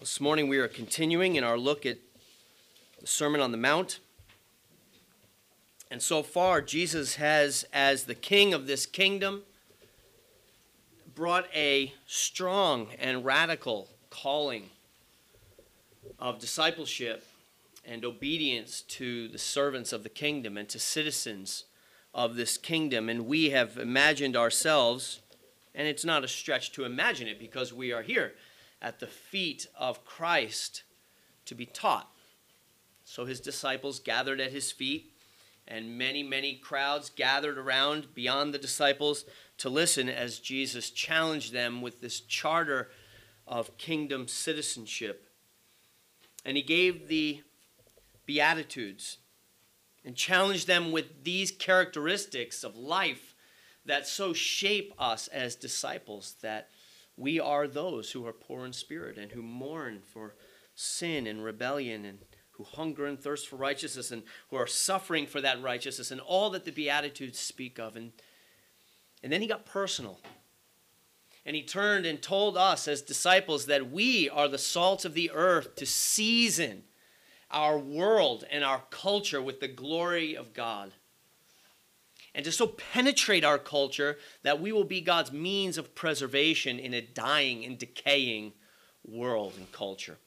This morning we are continuing in our look at the Sermon on the Mount. And so far, Jesus has, as the king of this kingdom, brought a strong and radical calling of discipleship and obedience to the servants of the kingdom and to citizens of this kingdom. And we have imagined ourselves, and it's not a stretch to imagine it because we are here at the feet of Christ to be taught. So his disciples gathered at his feet, and many crowds gathered around beyond the disciples to listen as Jesus challenged them with this charter of kingdom citizenship. And he gave the Beatitudes and challenged them with these characteristics of life that so shape us as disciples, that we are those who are poor in spirit and who mourn for sin and rebellion and who hunger and thirst for righteousness and who are suffering for that righteousness and all that the Beatitudes speak of. And then he got personal. And he turned and told us as disciples that we are the salt of the earth to season our world and our culture with the glory of God. And to so penetrate our culture that we will be God's means of preservation in a dying and decaying world and culture.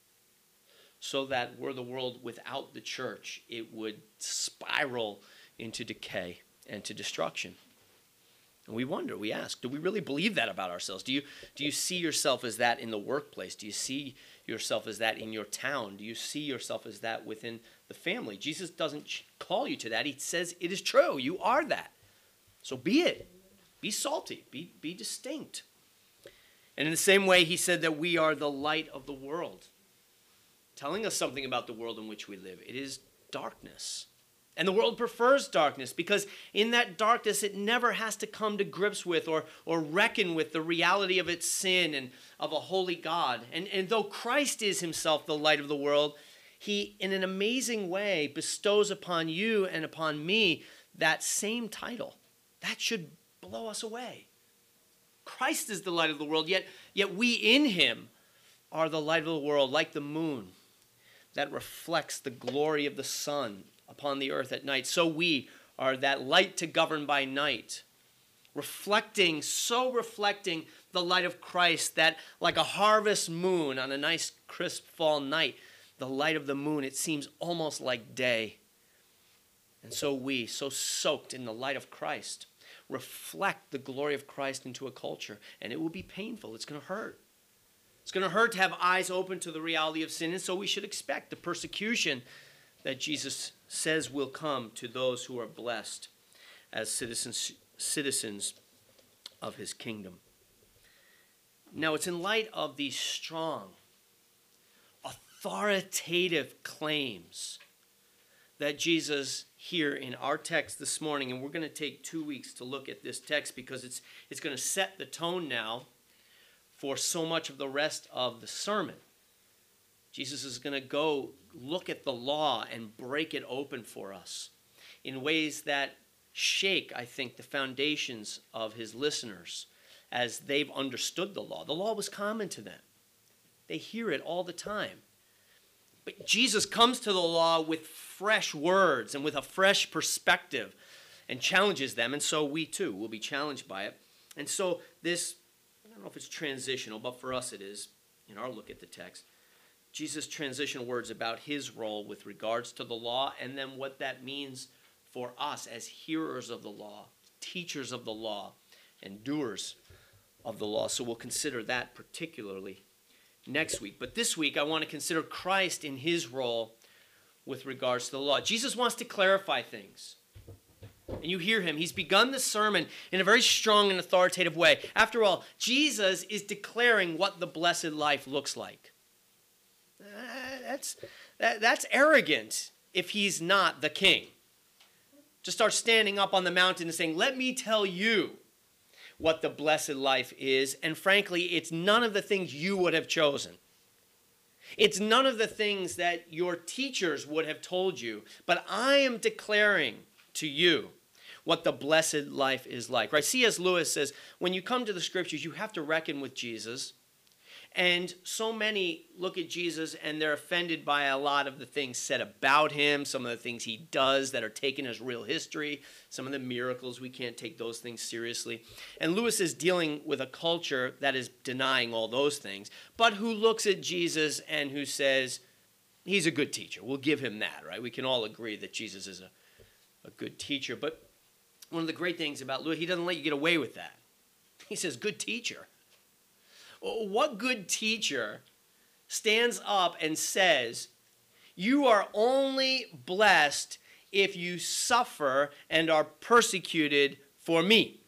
So that were the world without the church, it would spiral into decay and to destruction. And we wonder, we ask, do we really believe that about ourselves? Do you see yourself as that in the workplace? Do you see yourself as that in your town? Do you see yourself as that within the family? Jesus doesn't call you to that. He says it is true. You are that. So be it. Be salty. Be distinct. And in the same way, he said that we are the light of the world, telling us something about the world in which we live. It is darkness. And the world prefers darkness because in that darkness it never has to come to grips with or reckon with the reality of its sin and of a holy God. And though Christ is himself the light of the world, he in an amazing way bestows upon you and upon me that same title. That should blow us away. Christ is the light of the world, yet we in him are the light of the world, like the moon that reflects the glory of the sun upon the earth at night. So we are that light to govern by night, reflecting the light of Christ, that like a harvest moon on a nice crisp fall night, the light of the moon, it seems almost like day. And so we, so soaked in the light of Christ, reflect the glory of Christ into a culture. And it will be painful. It's going to hurt. It's going to hurt to have eyes open to the reality of sin. And so we should expect the persecution that Jesus says will come to those who are blessed as citizens of his kingdom. Now, it's in light of these strong, authoritative claims that Jesus here in our text this morning, and we're going to take 2 weeks to look at this text because it's going to set the tone now for so much of the rest of the sermon. Jesus is going to go look at the law and break it open for us in ways that shake, I think, the foundations of his listeners as they've understood the law. The law was common to them. They hear it all the time. But Jesus comes to the law with fresh words and with a fresh perspective and challenges them, and so we too will be challenged by it. And so this, I don't know if it's transitional, but for us it is, in our look at the text, Jesus' transitional words about his role with regards to the law and then what that means for us as hearers of the law, teachers of the law, and doers of the law. So we'll consider that particularly next week. But this week I want to consider Christ in his role with regards to the law. Jesus wants to clarify things. And you hear him. He's begun the sermon in a very strong and authoritative way. After all, Jesus is declaring what the blessed life looks like. That's arrogant if he's not the king. To start standing up on the mountain and saying, let me tell you what the blessed life is. And frankly, it's none of the things you would have chosen. It's none of the things that your teachers would have told you. But I am declaring to you what the blessed life is like. Right? C.S. Lewis says, when you come to the scriptures, you have to reckon with Jesus. And so many look at Jesus and they're offended by a lot of the things said about him, some of the things he does that are taken as real history, some of the miracles, we can't take those things seriously. And Lewis is dealing with a culture that is denying all those things, but who looks at Jesus and who says, he's a good teacher. We'll give him that, right? We can all agree that Jesus is a good teacher. But one of the great things about Lewis, he doesn't let you get away with that. He says, good teacher. What good teacher stands up and says, you are only blessed if you suffer and are persecuted for me?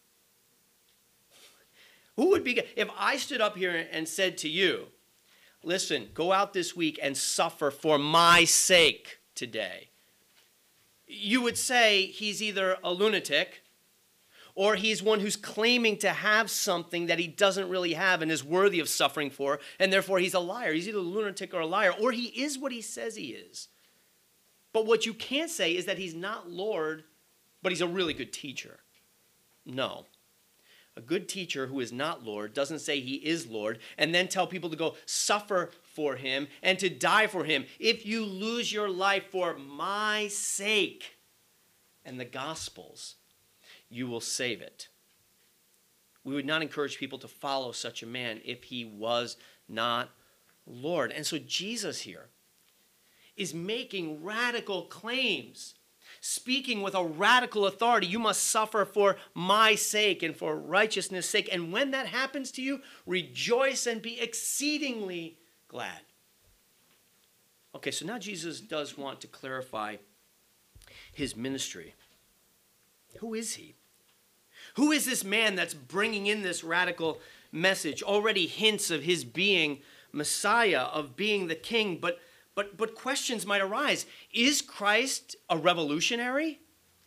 Who would be, if I stood up here and said to you, listen, go out this week and suffer for my sake today, you would say he's either a lunatic or he's one who's claiming to have something that he doesn't really have and is worthy of suffering for, and therefore he's a liar. He's either a lunatic or a liar, or he is what he says he is. But what you can't say is that he's not Lord, but he's a really good teacher. No. A good teacher who is not Lord doesn't say he is Lord and then tell people to go suffer for him and to die for him. If you lose your life for my sake and the Gospel's, you will save it. We would not encourage people to follow such a man if he was not Lord. And so Jesus here is making radical claims, speaking with a radical authority. You must suffer for my sake and for righteousness' sake. And when that happens to you, rejoice and be exceedingly glad. Okay, so now Jesus does want to clarify his ministry. Who is he? Who is this man that's bringing in this radical message? Already hints of his being Messiah, of being the king, but questions might arise. Is Christ a revolutionary?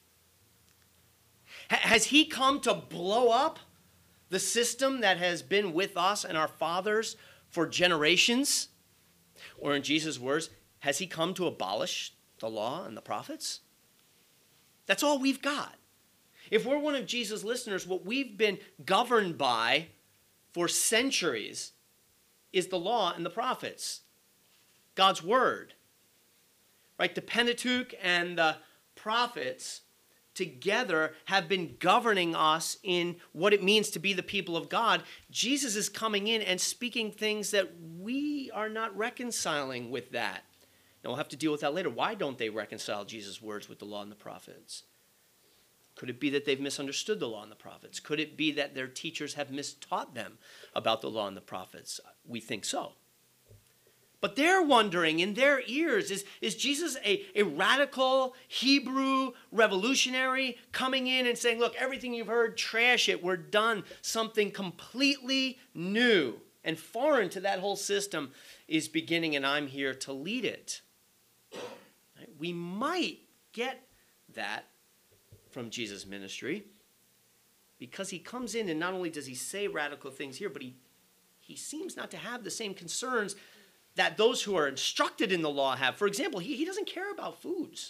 Has he come to blow up the system that has been with us and our fathers for generations? Or in Jesus' words, has he come to abolish the law and the prophets? That's all we've got. If we're one of Jesus' listeners, what we've been governed by for centuries is the law and the prophets, God's word. Right? The Pentateuch and the prophets together have been governing us in what it means to be the people of God. Jesus is coming in and speaking things that we are not reconciling with that. Now, we'll have to deal with that later. Why don't they reconcile Jesus' words with the law and the prophets? Could it be that they've misunderstood the law and the prophets? Could it be that their teachers have mistaught them about the law and the prophets? We think so. But they're wondering in their ears, is Jesus a radical Hebrew revolutionary coming in and saying, look, everything you've heard, trash it, we're done. Something completely new and foreign to that whole system is beginning, and I'm here to lead it. Right? We might get that from Jesus' ministry, because he comes in and not only does he say radical things here, but he seems not to have the same concerns that those who are instructed in the law have. For example, he doesn't care about foods.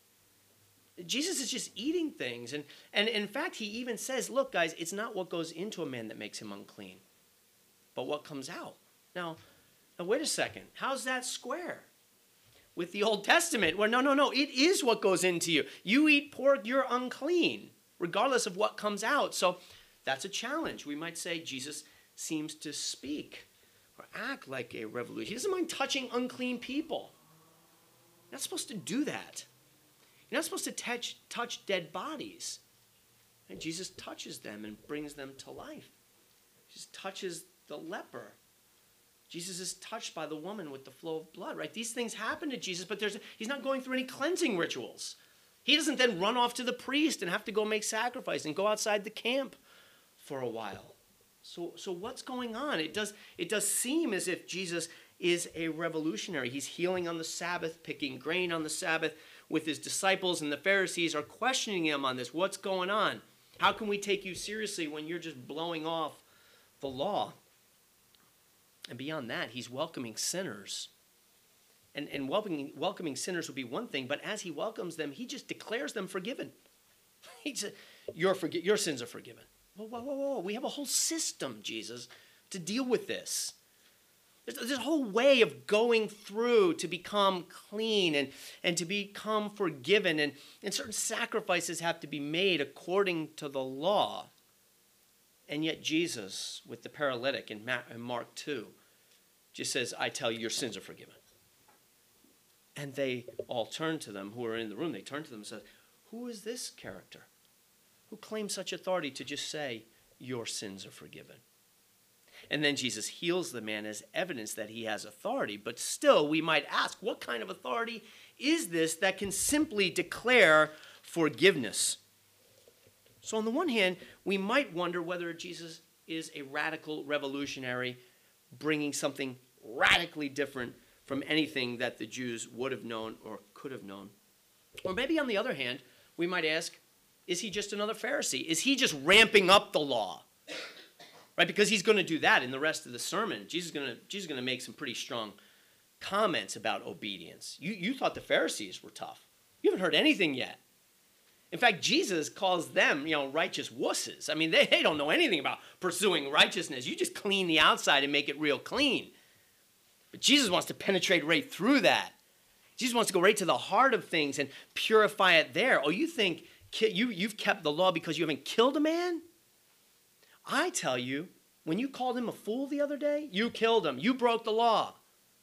Jesus is just eating things. And in fact, he even says, look, guys, it's not what goes into a man that makes him unclean, but what comes out. Now wait a second. How's that square with the Old Testament? Well, no. It is what goes into you. You eat pork, you're unclean, regardless of what comes out. So that's a challenge. We might say Jesus seems to speak or act like a revolutionary. He doesn't mind touching unclean people. You're not supposed to do that. You're not supposed to touch dead bodies. And Jesus touches them and brings them to life. He just touches the leper. Jesus is touched by the woman with the flow of blood, right? These things happen to Jesus, but he's not going through any cleansing rituals. He doesn't then run off to the priest and have to go make sacrifice and go outside the camp for a while. So what's going on? It does seem as if Jesus is a revolutionary. He's healing on the Sabbath, picking grain on the Sabbath with his disciples, and the Pharisees are questioning him on this. What's going on? How can we take you seriously when you're just blowing off the law? And beyond that, he's welcoming sinners. And welcoming sinners would be one thing, but as he welcomes them, he just declares them forgiven. He said, your sins are forgiven. Whoa. We have a whole system, Jesus, to deal with this. There's a whole way of going through to become clean and to become forgiven. And certain sacrifices have to be made according to the law. And yet Jesus, with the paralytic in Mark 2, just says, I tell you, your sins are forgiven. And they all turn to them who are in the room. They turn to them and say, who is this character who claims such authority to just say, your sins are forgiven? And then Jesus heals the man as evidence that he has authority. But still, we might ask, what kind of authority is this that can simply declare forgiveness? So on the one hand, we might wonder whether Jesus is a radical revolutionary, bringing something radically different from anything that the Jews would have known or could have known. Or maybe on the other hand, we might ask, is he just another Pharisee? Is he just ramping up the law? Right? Because he's going to do that in the rest of the sermon. Jesus is going to make some pretty strong comments about obedience. You thought the Pharisees were tough. You haven't heard anything yet. In fact, Jesus calls them, righteous wusses. I mean, they don't know anything about pursuing righteousness. You just clean the outside and make it real clean. But Jesus wants to penetrate right through that. Jesus wants to go right to the heart of things and purify it there. Oh, you think you've kept the law because you haven't killed a man? I tell you, when you called him a fool the other day, you killed him. You broke the law.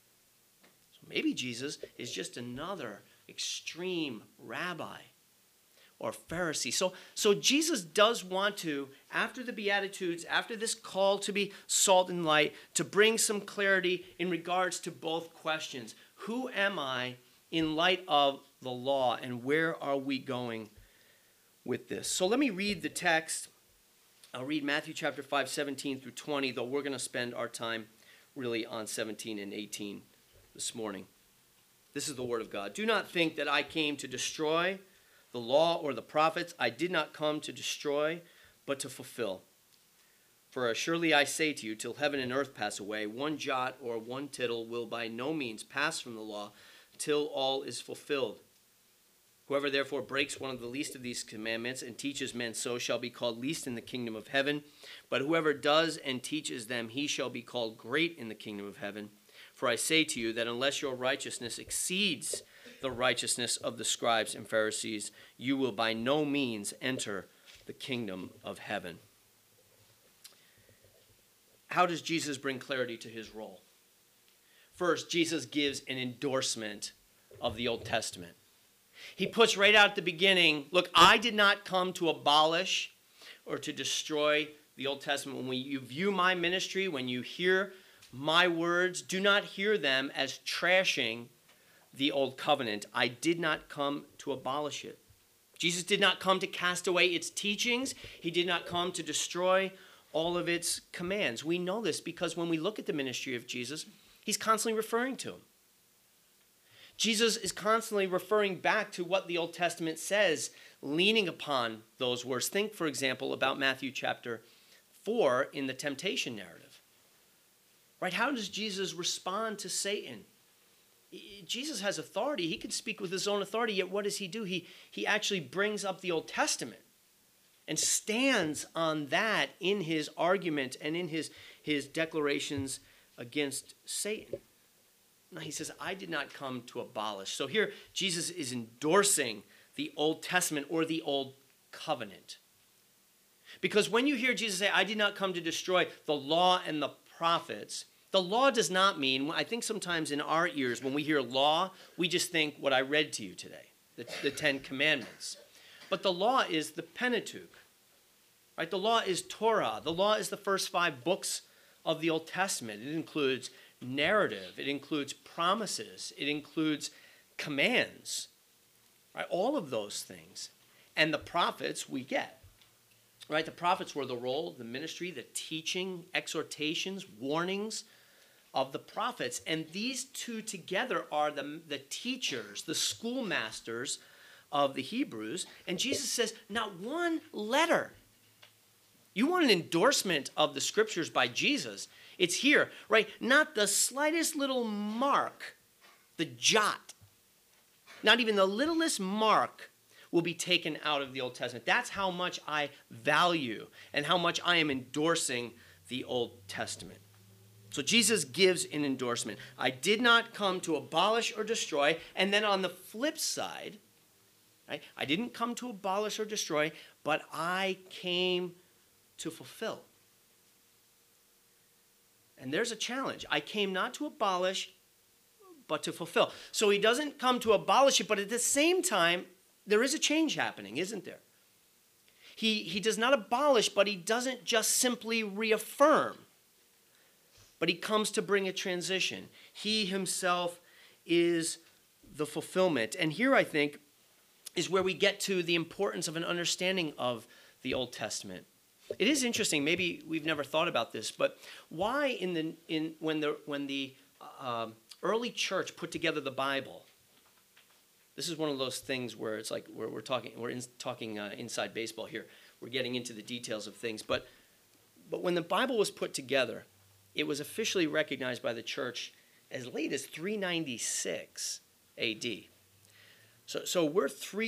So maybe Jesus is just another extreme rabbi or Pharisee. So Jesus does want to, after the Beatitudes, after this call to be salt and light, to bring some clarity in regards to both questions. Who am I in light of the law, and where are we going with this? So let me read the text. I'll read Matthew chapter 5, 17 through 20, though we're going to spend our time really on 17 and 18 this morning. This is the word of God. Do not think that I came to destroy the law or the prophets. I did not come to destroy, but to fulfill. For surely I say to you, till heaven and earth pass away, one jot or one tittle will by no means pass from the law till all is fulfilled. Whoever therefore breaks one of the least of these commandments and teaches men so shall be called least in the kingdom of heaven. But whoever does and teaches them, he shall be called great in the kingdom of heaven. For I say to you that unless your righteousness exceeds the righteousness of the scribes and Pharisees, you will by no means enter the kingdom of heaven. How does Jesus bring clarity to his role? First, Jesus gives an endorsement of the Old Testament. He puts right out at the beginning, look, I did not come to abolish or to destroy the Old Testament. When you view my ministry, when you hear my words, do not hear them as trashing the old covenant. I did not come to abolish it. Jesus did not come to cast away its teachings. He did not come to destroy all of its commands. We know this because when we look at the ministry of Jesus, he's constantly referring to them. Jesus is constantly referring back to what the Old Testament says, leaning upon those words. Think, for example, about Matthew chapter 4 in the temptation narrative. Right? How does Jesus respond to Satan? Jesus has authority. He can speak with his own authority, yet what does he do? He actually brings up the Old Testament and stands on that in his argument and in his declarations against Satan. Now he says, I did not come to abolish. So here Jesus is endorsing the Old Testament or the Old Covenant. Because when you hear Jesus say, I did not come to destroy the law and the prophets, the law does not mean, I think sometimes in our ears, when we hear law, we just think what I read to you today, the Ten Commandments. But the law is the Pentateuch, right? The law is Torah. The law is the first 5 books of the Old Testament. It includes narrative. It includes promises. It includes commands, right? All of those things. And the prophets we get, right? The prophets were the role, the ministry, the teaching, exhortations, warnings of the prophets. And these two together are the teachers, the schoolmasters of the Hebrews. And Jesus says, not one letter. You want an endorsement of the scriptures by Jesus, it's here, right? Not the slightest little mark, the jot, not even the littlest mark will be taken out of the Old Testament. That's how much I value and how much I am endorsing the Old Testament. So Jesus gives an endorsement. I did not come to abolish or destroy. And then on the flip side, right, I didn't come to abolish or destroy, but I came to fulfill. And there's a challenge. I came not to abolish, but to fulfill. So he doesn't come to abolish it, but at the same time, there is a change happening, isn't there? He does not abolish, but he doesn't just simply reaffirm. But he comes to bring a transition. He himself is the fulfillment. And here, I think, is where we get to the importance of an understanding of the Old Testament. It is interesting. Maybe we've never thought about this, but why when the early church put together the Bible? This is one of those things where it's like we're talking inside baseball here. We're getting into the details of things, but when the Bible was put together, it was officially recognized by the church as late as 396 A.D. So we're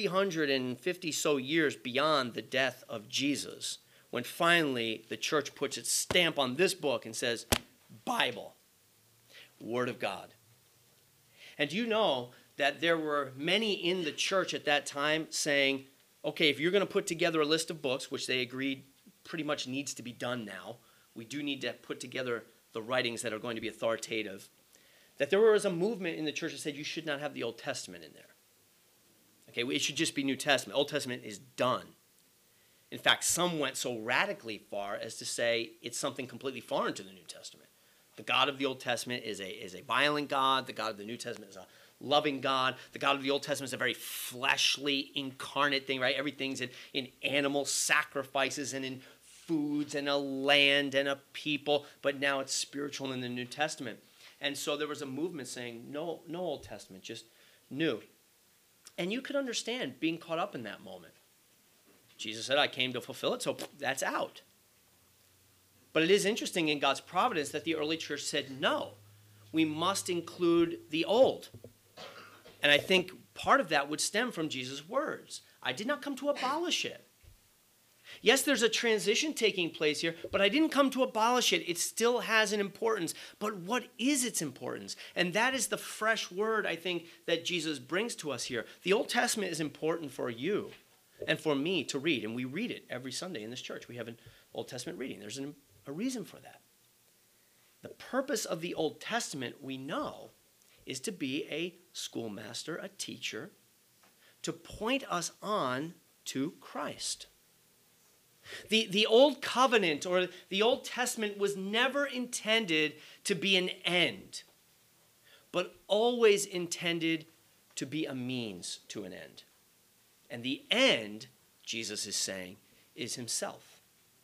350 so years beyond the death of Jesus when finally the church puts its stamp on this book and says, Bible, Word of God. And do you know that there were many in the church at that time saying, okay, if you're going to put together a list of books, which they agreed pretty much needs to be done now, we do need to put together the writings that are going to be authoritative, that there was a movement in the church that said you should not have the Old Testament in there. Okay, it should just be New Testament. Old Testament is done. In fact, some went so radically far as to say it's something completely foreign to the New Testament. The God of the Old Testament is a violent God. The God of the New Testament is a loving God. The God of the Old Testament is a very fleshly, incarnate thing, right? Everything's in animal sacrifices and in foods and a land and a people, but now it's spiritual in the New Testament. And so there was a movement saying, no Old Testament, just new. And you could understand being caught up in that moment. Jesus said, I came to fulfill it, so that's out. But it is interesting in God's providence that the early church said, no, we must include the old. And I think part of that would stem from Jesus' words. I did not come to abolish it. Yes, there's a transition taking place here, but I didn't come to abolish it. It still has an importance. But what is its importance? And that is the fresh word, I think, that Jesus brings to us here. The Old Testament is important for you and for me to read, and we read it every Sunday in this church. We have an Old Testament reading. There's a reason for that. The purpose of the Old Testament, we know, is to be a schoolmaster, a teacher, to point us on to Christ. The Old Covenant or the Old Testament was never intended to be an end, but always intended to be a means to an end. And the end, Jesus is saying, is himself.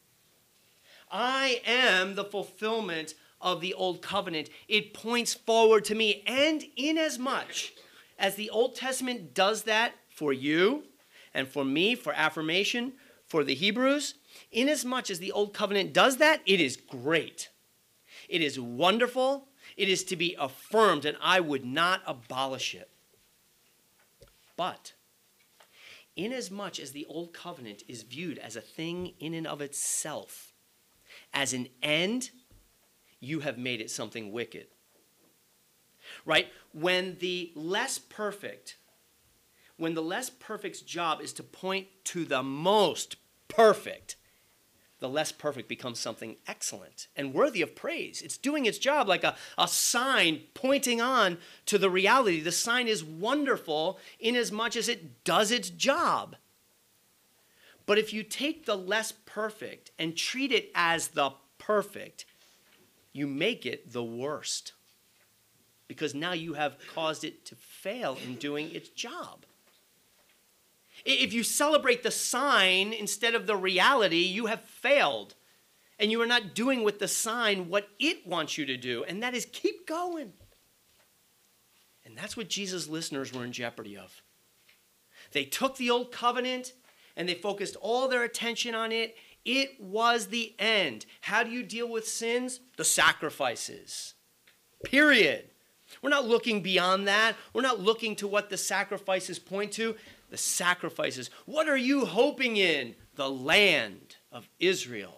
I am the fulfillment of the Old Covenant. It points forward to me. And inasmuch as the Old Testament does that for you and for me, for affirmation, for the Hebrews, inasmuch as the Old Covenant does that, it is great. It is wonderful. It is to be affirmed, and I would not abolish it. But inasmuch as the Old Covenant is viewed as a thing in and of itself, as an end, you have made it something wicked. Right? When the less perfect's job is to point to the most perfect, the less perfect becomes something excellent and worthy of praise. It's doing its job like a sign pointing on to the reality. The sign is wonderful inasmuch as it does its job. But if you take the less perfect and treat it as the perfect, you make it the worst. Because now you have caused it to fail in doing its job. If you celebrate the sign instead of the reality, you have failed. And you are not doing with the sign what it wants you to do, and that is keep going. And that's what Jesus' listeners were in jeopardy of. They took the Old Covenant and they focused all their attention on it. It was the end. How do you deal with sins? The sacrifices. Period. We're not looking beyond that. We're not looking to what the sacrifices point to. The sacrifices. What are you hoping in? The land of Israel.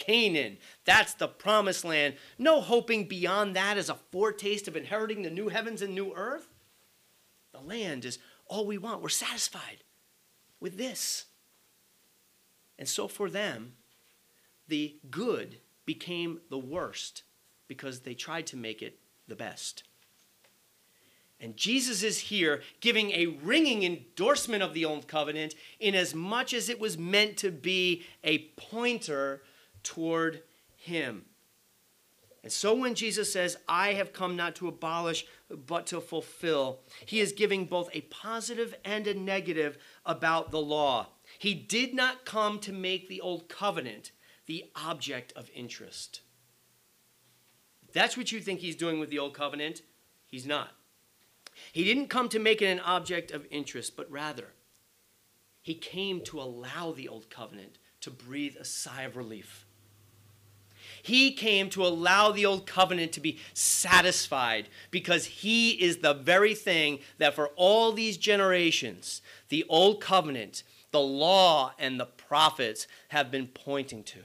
Canaan. That's the promised land. No hoping beyond that as a foretaste of inheriting the new heavens and new earth. The land is all we want. We're satisfied with this. And so for them, the good became the worst because they tried to make it the best. And Jesus is here giving a ringing endorsement of the old covenant in as much as it was meant to be a pointer toward him. And so when Jesus says, I have come not to abolish, but to fulfill, he is giving both a positive and a negative about the law. He did not come to make the old covenant the object of interest. If that's what you think he's doing with the old covenant, he's not. He didn't come to make it an object of interest, but rather, he came to allow the old covenant to breathe a sigh of relief. He came to allow the old covenant to be satisfied because he is the very thing that for all these generations, the old covenant, the law, and the prophets have been pointing to.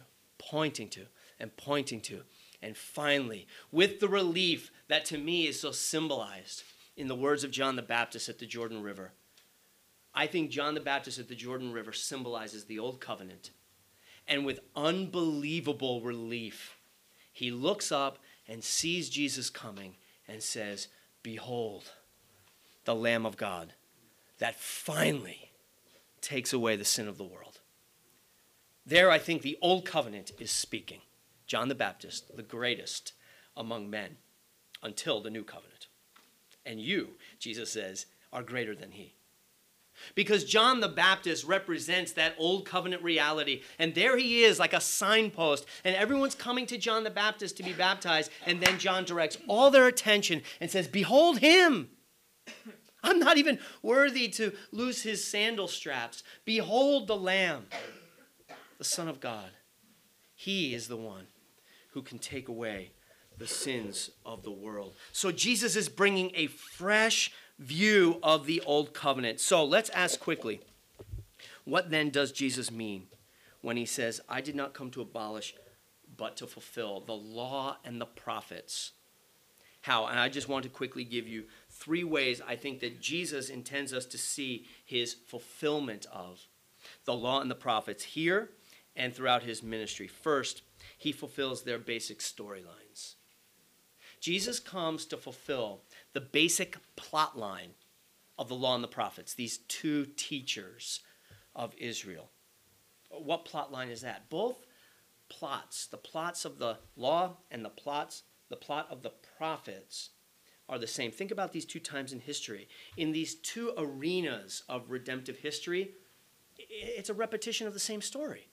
And finally, with the relief that to me is so symbolized in the words of John the Baptist at the Jordan River, I think John the Baptist at the Jordan River symbolizes the old covenant. And with unbelievable relief, he looks up and sees Jesus coming and says, behold, the Lamb of God that finally takes away the sin of the world. There, I think the old covenant is speaking. John the Baptist, the greatest among men until the new covenant. And you, Jesus says, are greater than he. Because John the Baptist represents that old covenant reality. And there he is like a signpost. And everyone's coming to John the Baptist to be baptized. And then John directs all their attention and says, behold him. I'm not even worthy to loose his sandal straps. Behold the Lamb, the Son of God. He is the one who can take away the sins of the world. So Jesus is bringing a fresh view of the old covenant. So let's ask quickly, what then does Jesus mean when he says, I did not come to abolish, but to fulfill the law and the prophets? How? And I just want to quickly give you 3 ways I think that Jesus intends us to see his fulfillment of the law and the prophets here and throughout his ministry. First, he fulfills their basic storylines. Jesus comes to fulfill the basic plot line of the law and the prophets, these 2 teachers of Israel. What plot line is that? Both plots, the plots of the law and the plot of the prophets are the same. Think about these 2 times in history. In these 2 arenas of redemptive history, it's a repetition of the same story.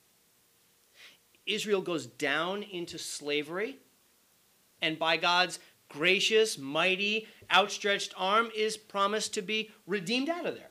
Israel goes down into slavery, and by God's gracious, mighty, outstretched arm is promised to be redeemed out of there.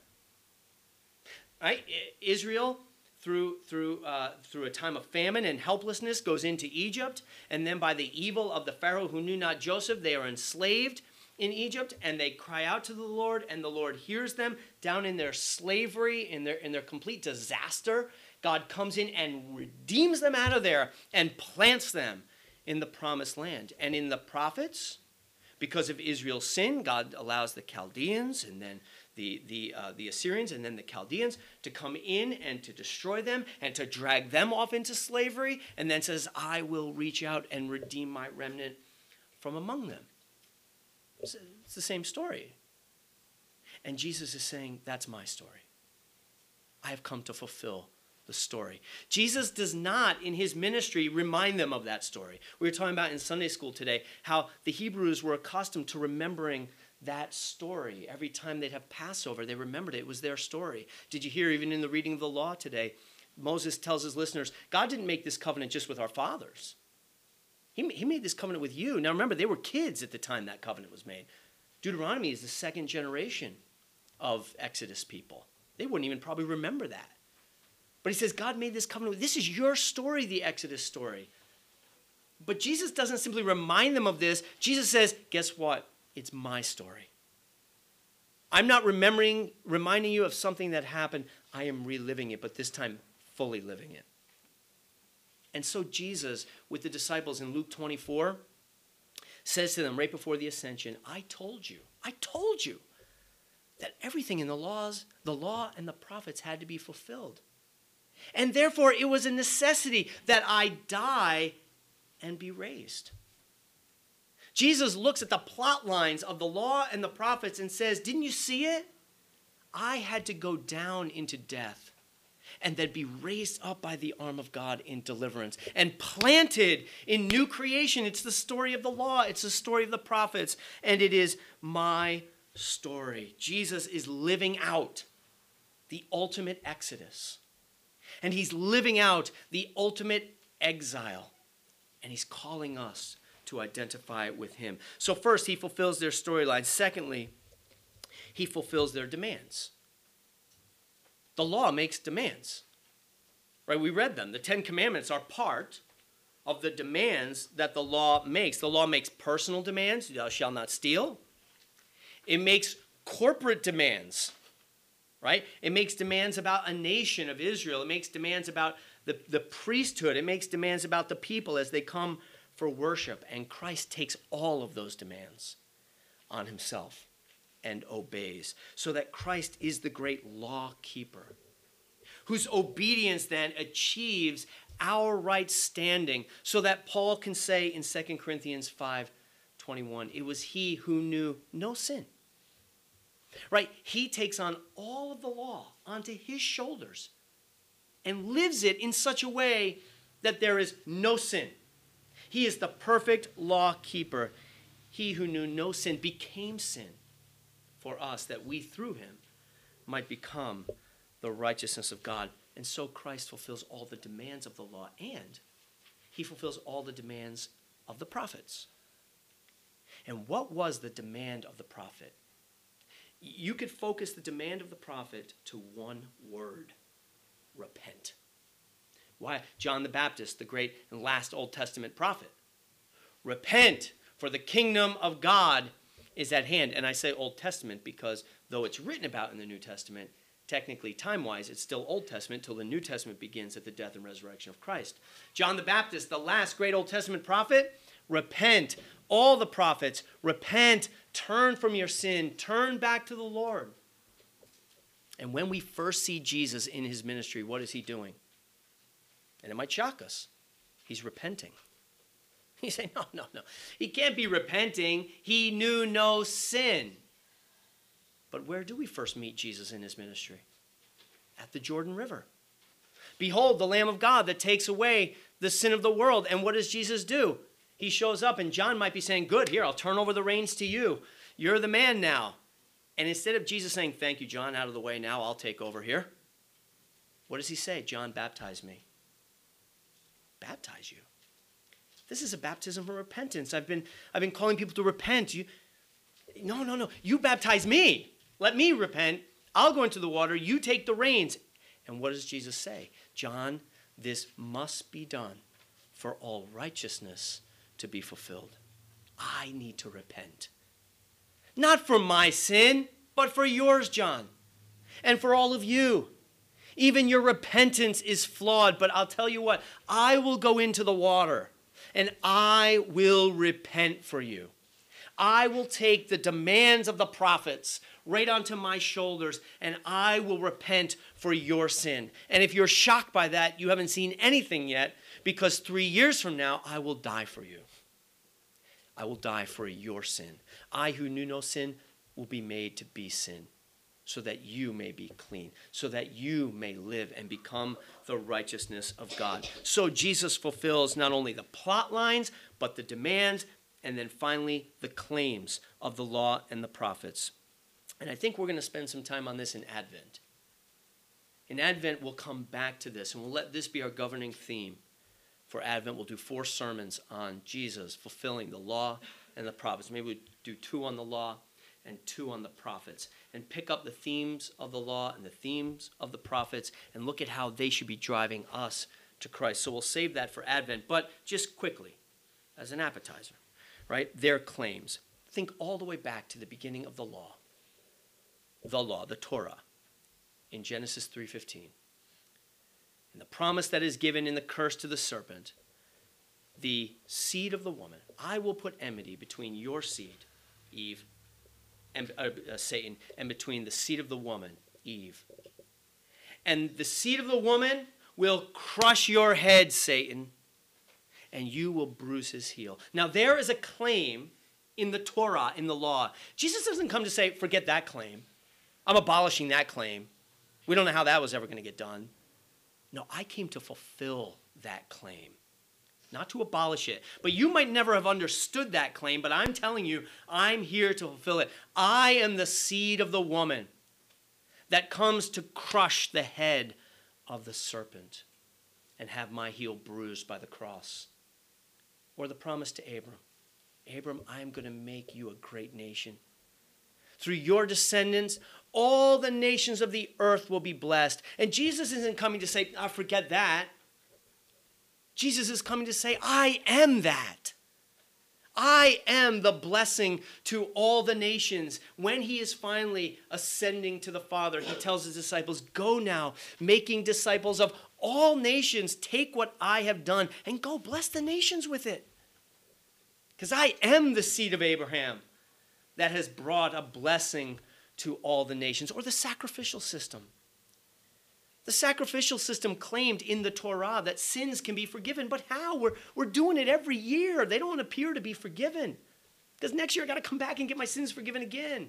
Right? Israel, through a time of famine and helplessness, goes into Egypt, and then by the evil of the Pharaoh who knew not Joseph, they are enslaved in Egypt, and they cry out to the Lord, and the Lord hears them down in their slavery, in their complete disaster. God comes in and redeems them out of there and plants them in the promised land. And in the prophets, because of Israel's sin, God allows the Chaldeans and then the Assyrians and then the Chaldeans to come in and to destroy them and to drag them off into slavery, and then says, I will reach out and redeem my remnant from among them. It's the same story. And Jesus is saying, that's my story. I have come to fulfill the story. Jesus does not, in his ministry, remind them of that story. We were talking about in Sunday school today how the Hebrews were accustomed to remembering that story. Every time they'd have Passover, they remembered it. It was their story. Did you hear, even in the reading of the law today, Moses tells his listeners, God didn't make this covenant just with our fathers. He made this covenant with you. Now remember, they were kids at the time that covenant was made. Deuteronomy is the 2nd generation of Exodus people. They wouldn't even probably remember that. But he says, God made this covenant. This is your story, the Exodus story. But Jesus doesn't simply remind them of this. Jesus says, guess what? It's my story. I'm not reminding you of something that happened. I am reliving it, but this time fully living it. And so Jesus, with the disciples in Luke 24, says to them right before the ascension, I told you that everything in the law and the prophets had to be fulfilled. And therefore it was a necessity that I die and be raised. Jesus looks at the plot lines of the law and the prophets and says, didn't you see it? I had to go down into death and then be raised up by the arm of God in deliverance and planted in new creation. It's the story of the law. It's the story of the prophets. And it is my story. Jesus is living out the ultimate exodus. And he's living out the ultimate exile. And he's calling us to identify with him. So first, he fulfills their storyline. Secondly, he fulfills their demands. The law makes demands, right? We read them. The 10 Commandments are part of the demands that the law makes. The law makes personal demands. Thou shalt not steal. It makes corporate demands, right? It makes demands about a nation of Israel. It makes demands about the priesthood. It makes demands about the people as they come for worship. And Christ takes all of those demands on himself and obeys, so that Christ is the great law keeper, whose obedience then achieves our right standing, so that Paul can say in 2 Corinthians 5:21, it was he who knew no sin. Right? He takes on all of the law onto his shoulders and lives it in such a way that there is no sin. He is the perfect law keeper. He who knew no sin became sin for us, that we through him might become the righteousness of God. And so Christ fulfills all the demands of the law, and he fulfills all the demands of the prophets. And what was the demand of the prophet? You could focus the demand of the prophet to one word: repent. Why? John the Baptist, the great and last Old Testament prophet. Repent, for the kingdom of God is at hand. And I say Old Testament because though it's written about in the New Testament, technically time-wise, it's still Old Testament till the New Testament begins at the death and resurrection of Christ. John the Baptist, the last great Old Testament prophet, repent. All the prophets, repent, turn from your sin, turn back to the Lord. And when we first see Jesus in his ministry, what is he doing? And it might shock us. He's repenting. You say, no. He can't be repenting. He knew no sin. But where do we first meet Jesus in his ministry? At the Jordan River. Behold, the Lamb of God that takes away the sin of the world. And what does Jesus do? He shows up, and John might be saying, good, here, I'll turn over the reins to you. You're the man now. And instead of Jesus saying, thank you, John, out of the way now, I'll take over here. What does he say? John, baptize me. Baptize you. This is a baptism for repentance. I've been calling people to repent. No. You baptize me. Let me repent. I'll go into the water. You take the reins. And what does Jesus say? John, this must be done for all righteousness to be fulfilled. I need to repent. Not for my sin, but for yours, John. And for all of you. Even your repentance is flawed, but I'll tell you what, I will go into the water and I will repent for you. I will take the demands of the prophets right onto my shoulders and I will repent for your sin. And if you're shocked by that, you haven't seen anything yet, because 3 years from now, I will die for you. I will die for your sin. I who knew no sin will be made to be sin, so that you may be clean, so that you may live and become the righteousness of God. So Jesus fulfills not only the plot lines, but the demands, and then finally the claims of the law and the prophets. And I think we're going to spend some time on this in Advent. In Advent, we'll come back to this, and we'll let this be our governing theme. For Advent, we'll do 4 sermons on Jesus fulfilling the law and the prophets. Maybe we'll do 2 on the law and 2 on the prophets, and pick up the themes of the law and the themes of the prophets and look at how they should be driving us to Christ. So we'll save that for Advent, but just quickly, as an appetizer, right? Their claims. Think all the way back to the beginning of the law, the Torah, in Genesis 3:15. And the promise that is given in the curse to the serpent, the seed of the woman, I will put enmity between your seed, Eve, and Satan, and between the seed of the woman, Eve. And the seed of the woman will crush your head, Satan, and you will bruise his heel. Now, there is a claim in the Torah, in the law. Jesus doesn't come to say, forget that claim. I'm abolishing that claim. We don't know how that was ever going to get done. No, I came to fulfill that claim, not to abolish it. But you might never have understood that claim, but I'm telling you, I'm here to fulfill it. I am the seed of the woman that comes to crush the head of the serpent and have my heel bruised by the cross. Or the promise to Abram. Abram, I am going to make you a great nation. Through your descendants, all the nations of the earth will be blessed. And Jesus isn't coming to say, forget that. Jesus is coming to say, I am that. I am the blessing to all the nations. When he is finally ascending to the Father, he tells his disciples, go now, making disciples of all nations. Take what I have done and go bless the nations with it. Because I am the seed of Abraham that has brought a blessing to all the nations. Or the sacrificial system. The sacrificial system claimed in the Torah that sins can be forgiven. But how? We're doing it every year. They don't appear to be forgiven. Because next year I got to come back and get my sins forgiven again.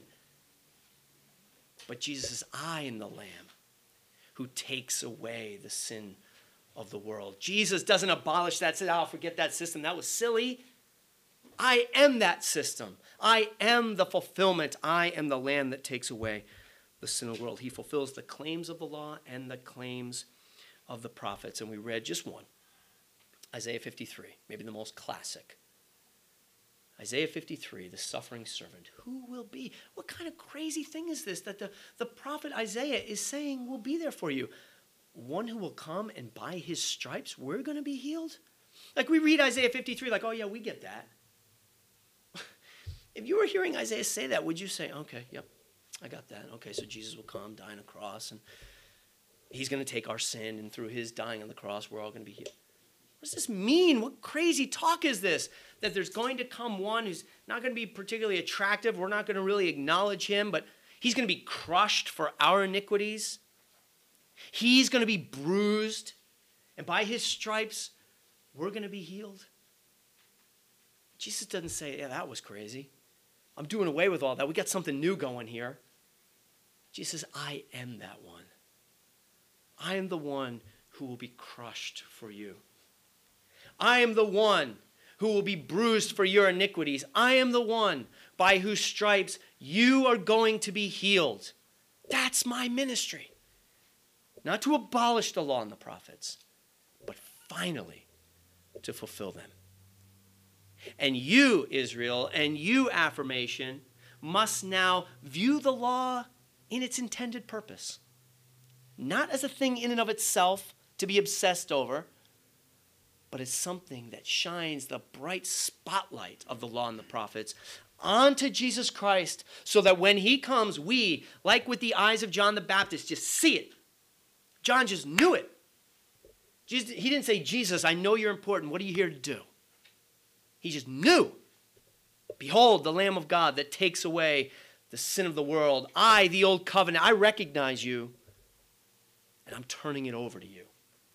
But Jesus says, I am the Lamb who takes away the sin of the world. Jesus doesn't abolish that. Say, forget that system. That was silly. I am that system. I am the fulfillment. I am the Lamb that takes away the sin of the world. He fulfills the claims of the law and the claims of the prophets. And we read just one. Isaiah 53, maybe the most classic. Isaiah 53, the suffering servant. Who will be? What kind of crazy thing is this that the prophet Isaiah is saying will be there for you? One who will come and by his stripes, we're going to be healed? Like we read Isaiah 53 like, oh yeah, we get that. If you were hearing Isaiah say that, would you say, okay, yep, I got that. Okay, so Jesus will come, die on a cross, and he's going to take our sin, and through his dying on the cross, we're all going to be healed. What does this mean? What crazy talk is this? That there's going to come one who's not going to be particularly attractive. We're not going to really acknowledge him, but he's going to be crushed for our iniquities. He's going to be bruised, and by his stripes, we're going to be healed. Jesus doesn't say, yeah, that was crazy. I'm doing away with all that. We got something new going here. Jesus says, I am that one. I am the one who will be crushed for you. I am the one who will be bruised for your iniquities. I am the one by whose stripes you are going to be healed. That's my ministry. Not to abolish the law and the prophets, but finally to fulfill them. And you, Israel, and you, affirmation, must now view the law in its intended purpose. Not as a thing in and of itself to be obsessed over, but as something that shines the bright spotlight of the law and the prophets onto Jesus Christ, so that when he comes, we, like with the eyes of John the Baptist, just see it. John just knew it. He didn't say, Jesus, I know you're important. What are you here to do? He just knew. Behold, the Lamb of God that takes away the sin of the world. I, the old covenant, I recognize you, and I'm turning it over to you.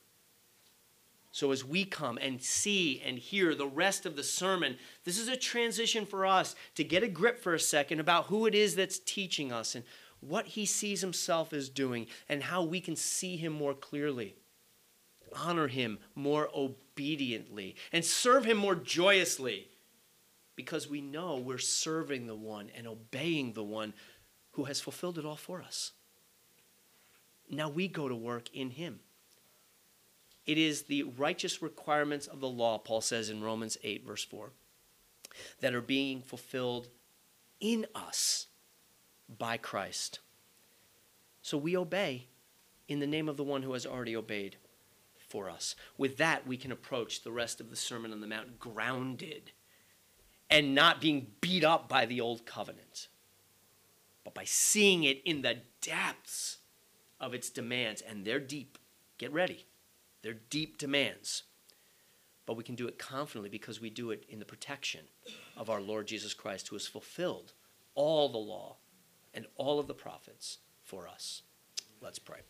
So as we come and see and hear the rest of the sermon, this is a transition for us to get a grip for a second about who it is that's teaching us and what he sees himself as doing and how we can see him more clearly. Honor him more obediently and serve him more joyously, because we know we're serving the one and obeying the one who has fulfilled it all for us. Now we go to work in him. It is the righteous requirements of the law, Paul says in Romans 8, verse 4, that are being fulfilled in us by Christ. So we obey in the name of the one who has already obeyed for us. With that, we can approach the rest of the Sermon on the Mount grounded and not being beat up by the old covenant, but by seeing it in the depths of its demands. And they're deep. Get ready. They're deep demands. But we can do it confidently because we do it in the protection of our Lord Jesus Christ, who has fulfilled all the law and all of the prophets for us. Let's pray.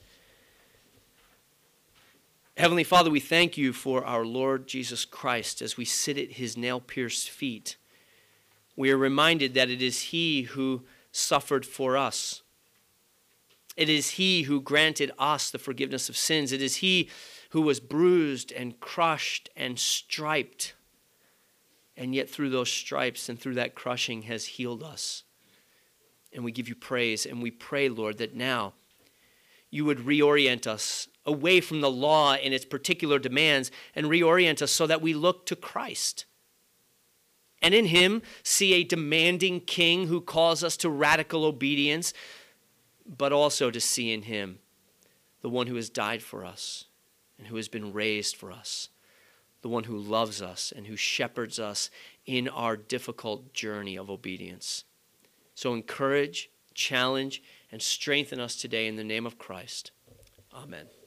Heavenly Father, we thank you for our Lord Jesus Christ as we sit at his nail-pierced feet. We are reminded that it is he who suffered for us. It is he who granted us the forgiveness of sins. It is he who was bruised and crushed and striped, and yet through those stripes and through that crushing has healed us. And we give you praise, and we pray, Lord, that now you would reorient us away from the law and its particular demands and reorient us so that we look to Christ. And in him see a demanding king who calls us to radical obedience, but also to see in him the one who has died for us and who has been raised for us, the one who loves us and who shepherds us in our difficult journey of obedience. So encourage, challenge, and strengthen us today in the name of Christ. Amen.